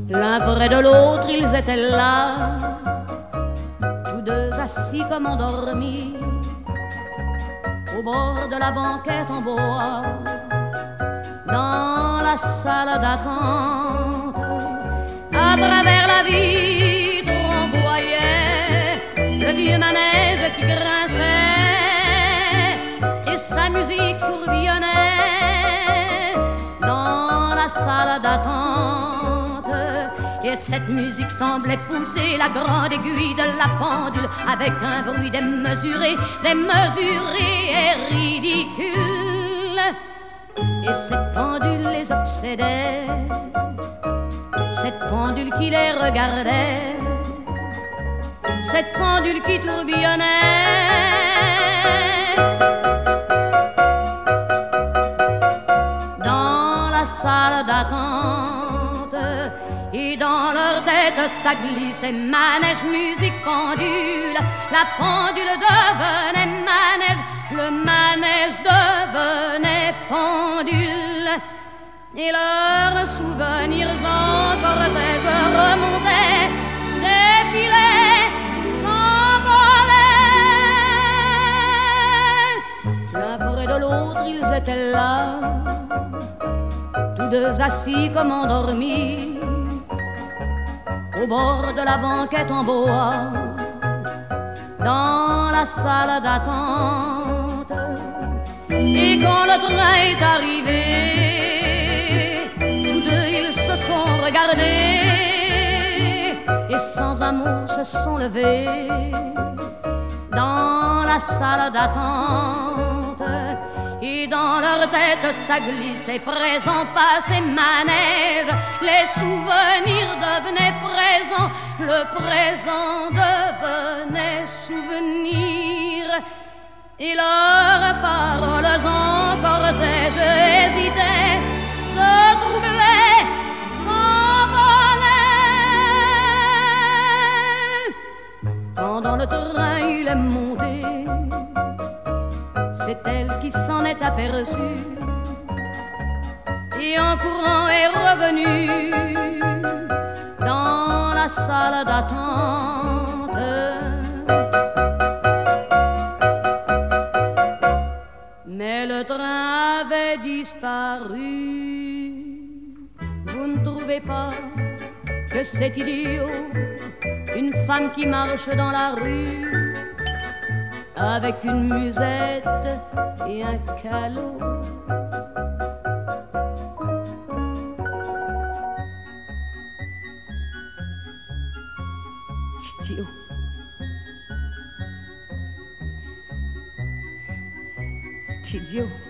L'un près de l'autre, ils étaient là, tous deux assis comme endormis, au bord de la banquette en bois, dans la salle d'attente. À travers la vitre, on voyait le vieux manège qui grinçait et sa musique tourbillonnait dans la salle d'attente. Et cette musique semblait pousser la grande aiguille de la pendule avec un bruit démesuré et ridicule. Et cette pendule les obsédait, cette pendule qui les regardait, cette pendule qui tourbillonnait dans la salle d'attente. Et dans leur tête ça glissait manège, musique, pendule. La pendule devenait manège, le manège devenait pendule. Et leurs souvenirs en cortège remontaient, défilaient, s'envolaient. L'un près de l'autre, ils étaient là, tous deux assis comme endormis, au bord de la banquette en bois, dans la salle d'attente. Et quand le train est arrivé, tous deux ils se sont regardés et sans un mot se sont levés dans la salle d'attente. Et dans leur tête ça glissait, présent, passé, manège. Les souvenirs devenaient présents, le présent devenait souvenir. Et leurs paroles en cortège hésitaient, se troublaient, s'envolaient. Quand dans le train il est monté, c'est elle qui s'en est aperçue et en courant est revenue dans la salle d'attente. Mais le train avait disparu. Vous ne trouvez pas que c'est idiot, une femme qui marche dans la rue avec une musette et un calot? C'est idiot. C'est idiot.